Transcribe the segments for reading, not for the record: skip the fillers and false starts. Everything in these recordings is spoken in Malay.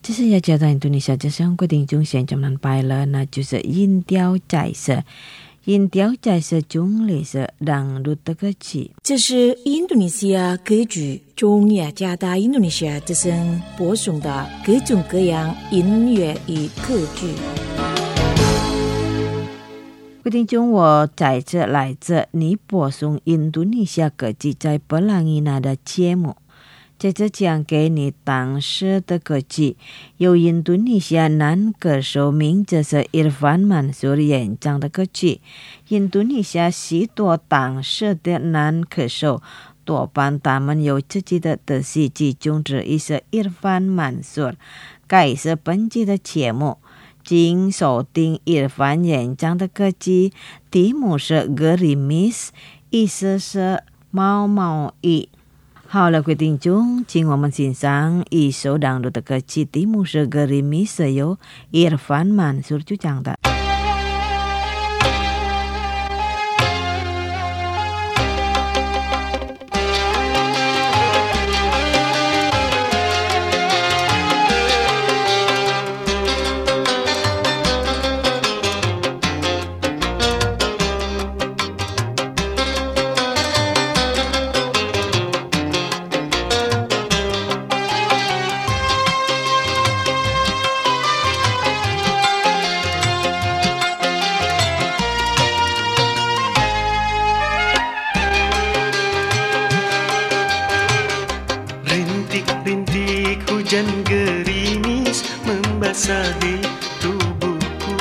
这是雅加达印度尼西亚这是规定中现中南拜了，那就是音调在色。音调在色中类是让路的歌曲。 这是印度尼西亚歌剧中雅加达印度尼西亚之声播送的各种各样音乐与歌剧。 规定中我在这来自你播送印度尼西亚歌剧在布朗伊纳的节目。在这讲给你当时的歌曲，由印度尼西亚男歌手名字是 Irfan Mansur 演唱的歌曲。印度尼西亚许多当时的男歌手多半他们有自己的特色，其中之一是 Irfan Mansur。该是本期的节目，请收听 Irfan 演唱的歌曲，题目是 Gerimis， 意思是毛毛雨。好了，各位听众，请我们欣赏一首当路的歌曲，题目是 Gerimis， 由 Irfan Mansur 主唱的。 Hujan gerimis membasahi tubuhku,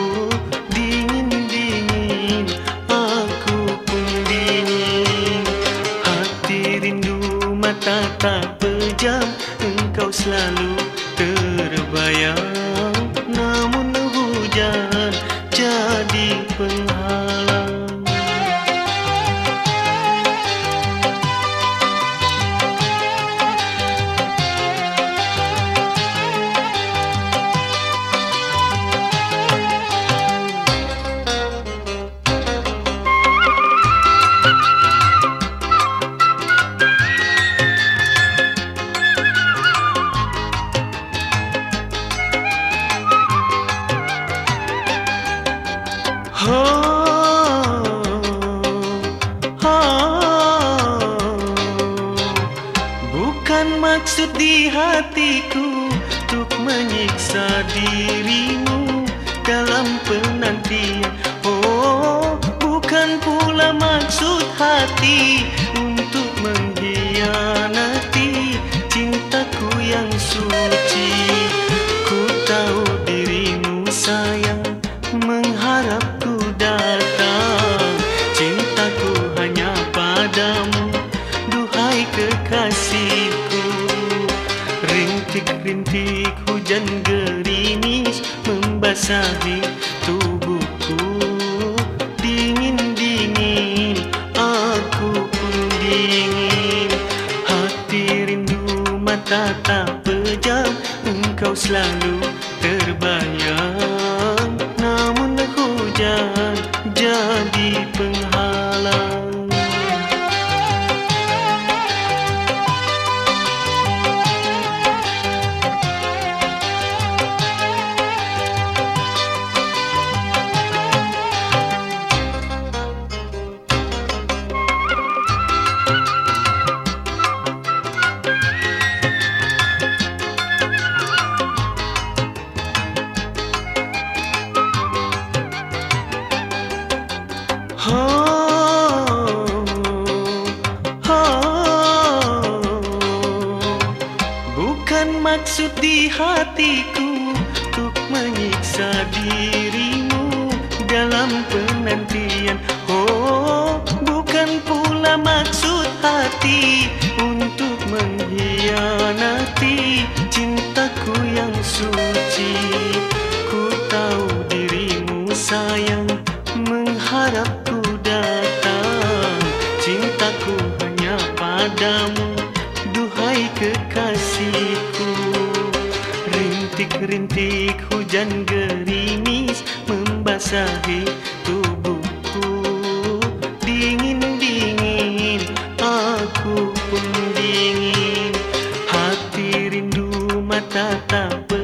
dingin-dingin aku pun dingin. Hati rindu, mata tak pejam, engkau selalu terbayang. Namun hujan jadi penghalang. Bukan maksud di hatiku untuk menyiksa dirimu dalam penantian. Oh, bukan pula maksud hati untuk mengkhianati cintaku yang suci. Ku tahu dirimu sayang, mengharapku datang. Cintaku hanya padamu, duhai kekasihku. Rintik-rintik hujan gerimis membasahi tubuhku, dingin-dingin aku pun dingin. Hati rindu, mata tak pejam, engkau selalu terbayang. Namun hujan jadi penghalang. Bukan maksud di hatiku untuk menyiksa dirimu dalam penantian. Oh, bukan pula maksud hati untuk mengkhianati cintaku yang suci. Ku tahu dirimu sayang, mengharapku datang. Cintaku hanya padamu, duhai kekasihku. Rintik-rintik hujan gerimis membasahi tubuhku, dingin-dingin aku pun dingin. Hati rindu, mata tak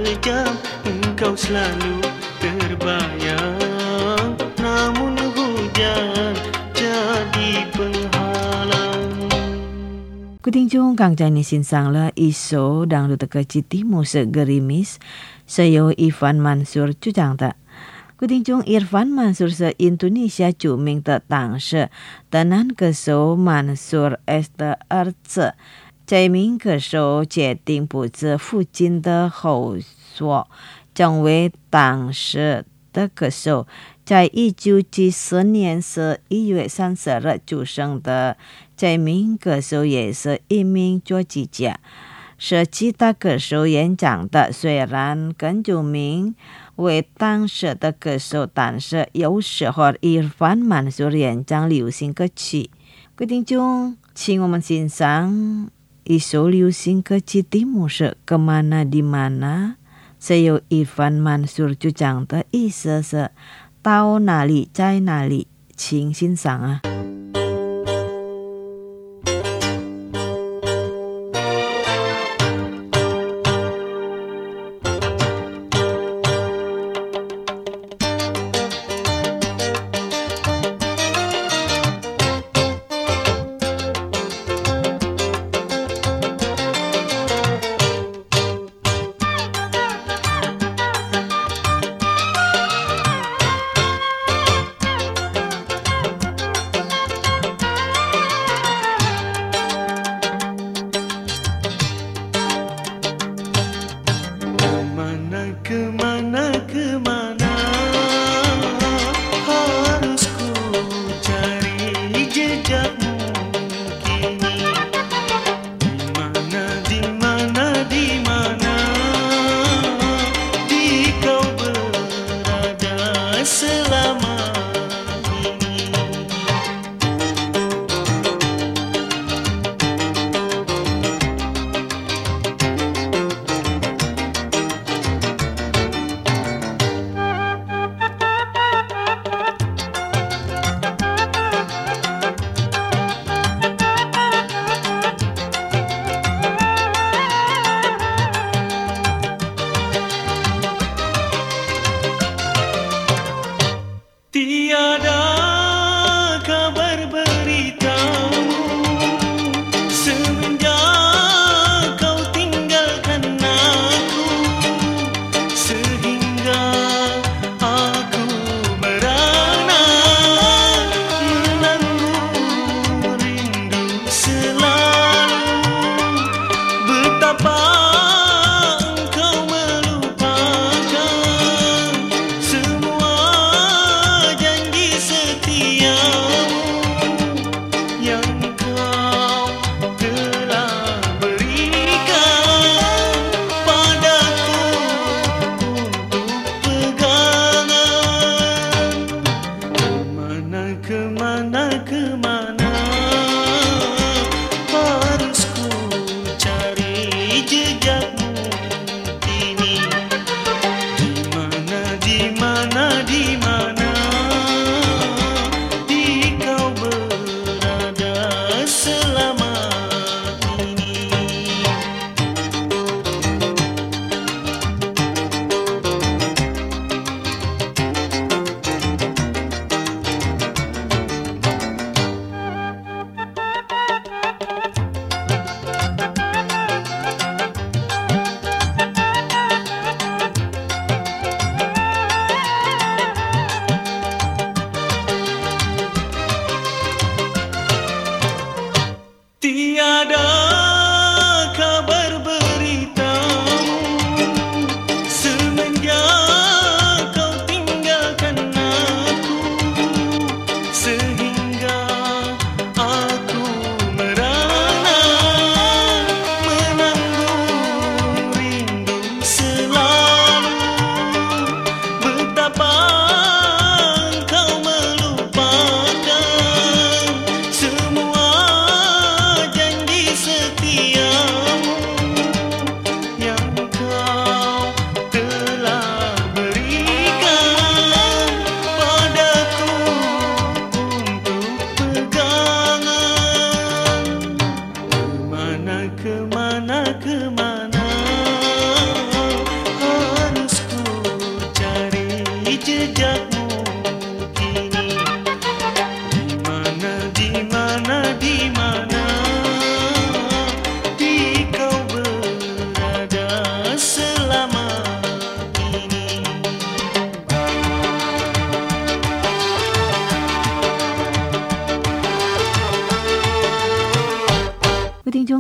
selalu terbayang, namun hujan jadi penghalang. 各位听众，刚才你欣赏了一首当路的歌曲《蒂姆斯 Gerimis》，是由 Irfan Mansur 主唱的。各位听众 ，Irfan Mansur 是印度尼西亚著名的党士，担任歌手 Mansur S 的儿子。这名歌手决定不止父亲的后所，成为党士的歌手。在1974年11月30日出生的这名歌手也是一名作曲家，是其他歌手演讲的。虽然更有名为当时的歌手，但是有时候Irfan Mansur演唱流行歌曲。各位听众，请我们欣赏一首流行歌曲《蒂姆斯 Kemana di Mana》，是由Irfan Mansur 主唱的，意思是到哪里在哪里，请欣赏啊。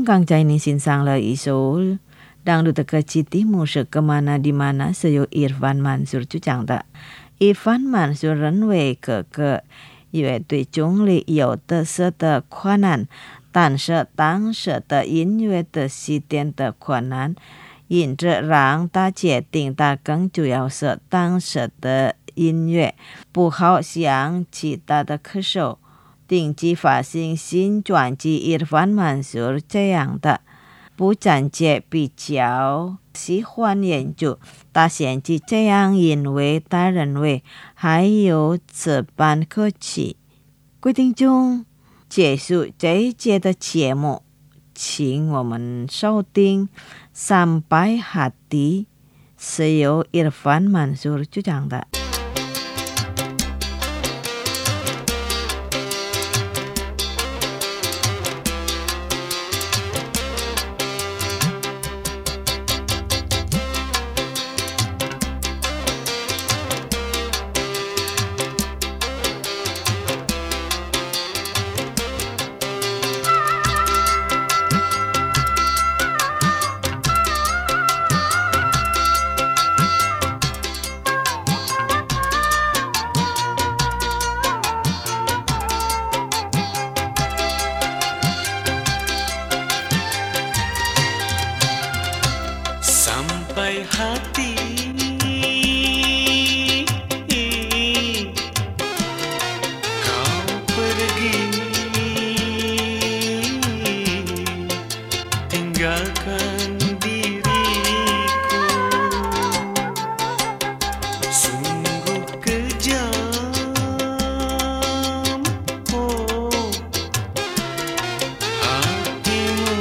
刚才你欣赏了一首dangdut terkecil musik kemana di mana是由 Irfan Mansur 主讲的。Irfan Mansur 认为各个乐队中里有特色的困难，但是当时的音乐的起点的困难，因着让大家听到更主要是当时的音乐不好像其他的歌手。定期发行新专辑 Irfan Mansur 这样的，不暂且比较喜欢研究，但现在这样因为他认为还有这般歌曲。各位听众，结束这一节的节目，请我们收听 Sampai Hati 是由 Irfan Mansur 主讲的。 Sampai hati kau pergi, tinggalkan diriku. Sungguh kejam, oh hatimu.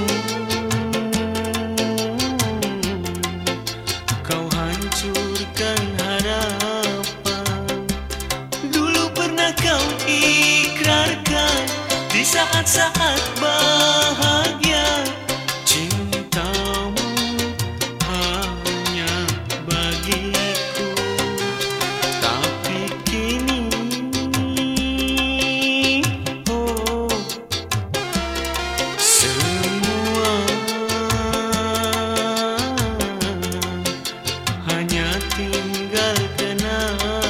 Kau hancurkan harapan. Dulu pernah kau ikrarkan di saat-saat bahagia, cintamu hanya bagiku. Tapi kini, oh semua hanya tinggal kenangan.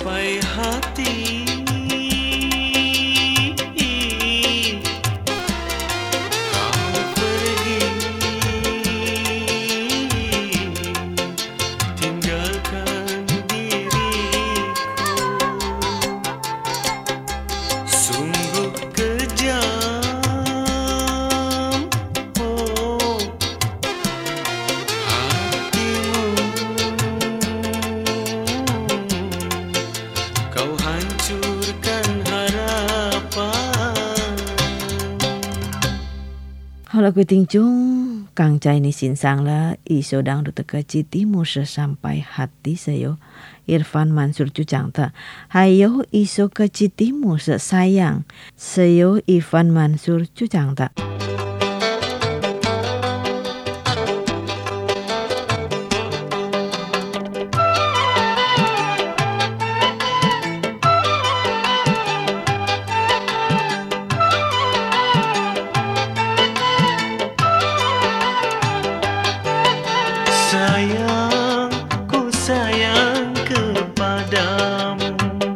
sampai hati kau pergi, tinggalkan diriku. Sungguh kejam, oh, hatimu. Kau hancurkan harapan. 好了，各位听众，刚才你欣赏了一首dangdut的歌曲《Timu Sampai Hati Saya》Irfan Mansur 主唱的，还有一首歌曲《Timu Sayang》Saya Irfan Mansur 主唱的。 Sayang, ku sayang kepadamu.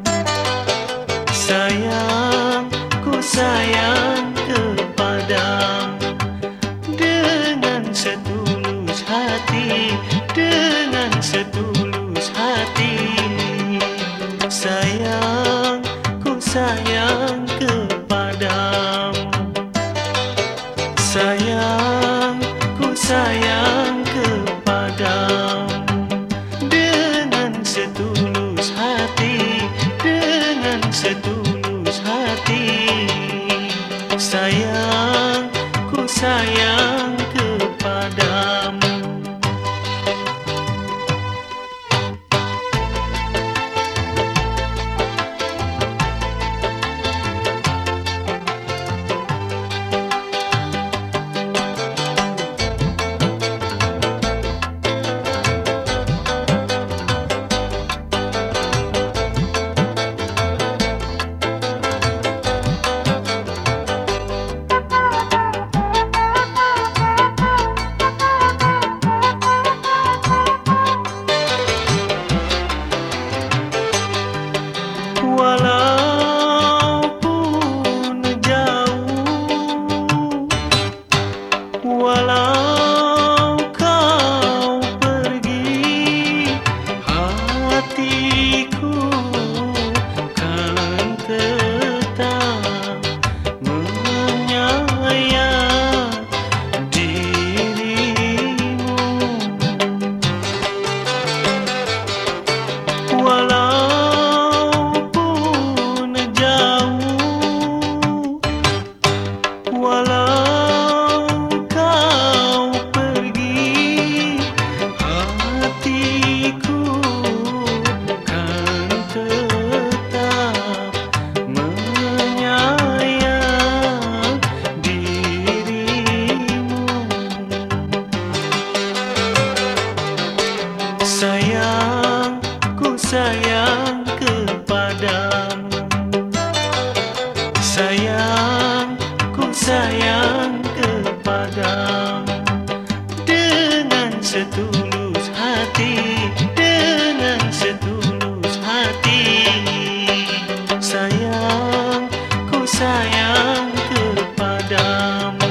Sayang, ku sayang kepadamu. Dengan setulus hati, dengan setulus hati. Sayang, ku sayang kepadamu. Sayang, ku sayang kepadamu. Dengan setulus hati, dengan setulus hati. Sayang, ku sayang kepadamu. Walaupun jauh, walau kau pergi, hatiku kan tetap menyayang dirimu. Walaupun jauh, walau kau pergi, hatiku kan tetap menyayang dirimu. Sayang, ku sayang kepadamu. Sayang, ku sayang kepadamu. Dengan setulus hati, dengan setulus hati. Sayang, ku sayang kepadamu.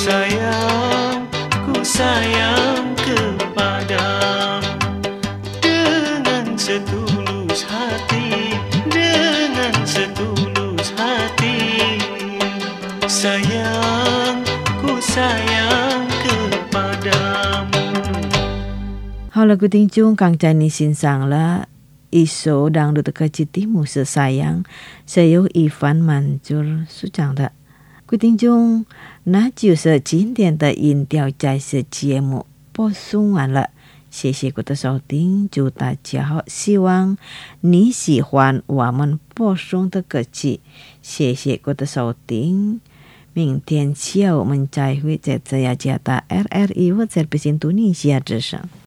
Sayang, ku sayang kepadamu dengan setulus hati, dengan setulus hati. Sayang, ku sayang kepadamu. 好了，各位听众，刚才你欣赏了一首让路的歌曲，题目是《sayang》，是由Ivan Manjur 所唱的。各位听众，那就是今天的音调再次节目播送完了，谢谢各位的收听，祝大家好，希望你喜欢我们播送的歌曲，谢谢各位的收听。明天下午我们再会在这雅加达 RRI 或者北京印度尼西亚之声。